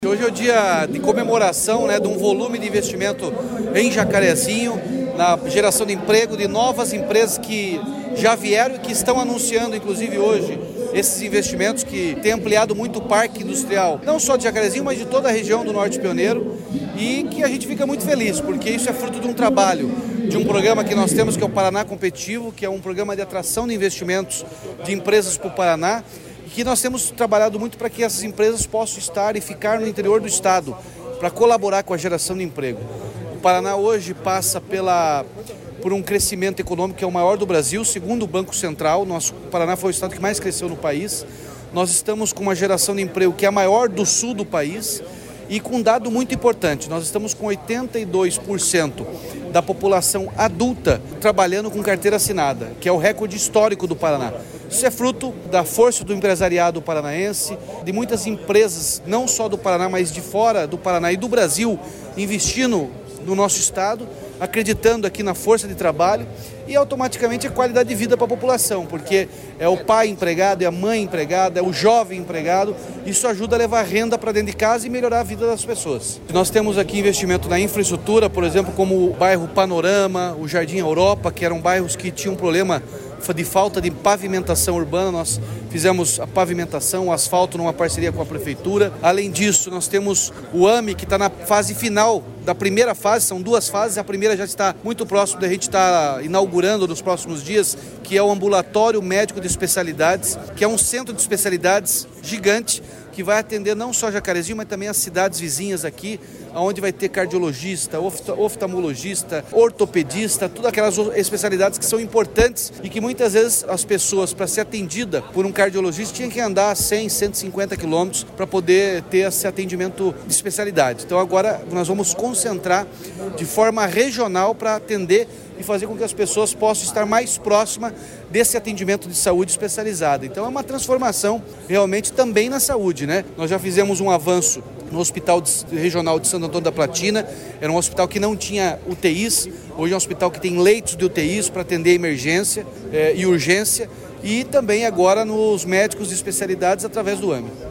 Hoje é o dia de comemoração, de um volume de investimento em Jacarezinho, na geração de emprego de novas empresas que já vieram e que estão anunciando, inclusive hoje, esses investimentos que têm ampliado muito o parque industrial, não só de Jacarezinho, mas de toda a região do Norte Pioneiro, e que a gente fica muito feliz, porque isso é fruto de um trabalho, de um programa que nós temos, que é o Paraná Competitivo, que é um programa de atração de investimentos de empresas para o Paraná, que nós temos trabalhado muito para que essas empresas possam estar e ficar no interior do estado, para colaborar com a geração de emprego. O Paraná hoje passa por um crescimento econômico que é o maior do Brasil, segundo o Banco Central. O Paraná foi o estado que mais cresceu no país. Nós estamos com uma geração de emprego que é a maior do sul do país e com um dado muito importante, nós estamos com 82% da população adulta trabalhando com carteira assinada, que é o recorde histórico do Paraná. Isso é fruto da força do empresariado paranaense, de muitas empresas, não só do Paraná, mas de fora do Paraná e do Brasil, investindo no nosso estado, acreditando aqui na força de trabalho e automaticamente a qualidade de vida para a população, porque é o pai empregado, é a mãe empregada, é o jovem empregado. Isso ajuda a levar renda para dentro de casa e melhorar a vida das pessoas. Nós temos aqui investimento na infraestrutura, por exemplo, como o bairro Panorama, o Jardim Europa, que eram bairros que tinham problema de falta de pavimentação urbana. Nós fizemos a pavimentação, o asfalto numa parceria com a prefeitura. Além disso, nós temos o AME, que está na fase final da primeira fase, são duas fases, a primeira já está muito próximo da gente estar inaugurando nos próximos dias, que é o Ambulatório Médico de Especialidades, que é um centro de especialidades gigante, que vai atender não só Jacarezinho, mas também as cidades vizinhas aqui, onde vai ter cardiologista, oftalmologista, ortopedista, todas aquelas especialidades que são importantes e que muitas vezes as pessoas, para ser atendida por um cardiologista, tinham que andar 100, 150 quilômetros para poder ter esse atendimento de especialidade. Então agora nós vamos concentrar de forma regional para atender e fazer com que as pessoas possam estar mais próximas desse atendimento de saúde especializada. Então é uma transformação realmente também na saúde, Nós já fizemos um avanço no Hospital Regional de Santo Antônio da Platina, era um hospital que não tinha UTIs, hoje é um hospital que tem leitos de UTIs para atender emergência e urgência, e também agora nos médicos de especialidades através do AME.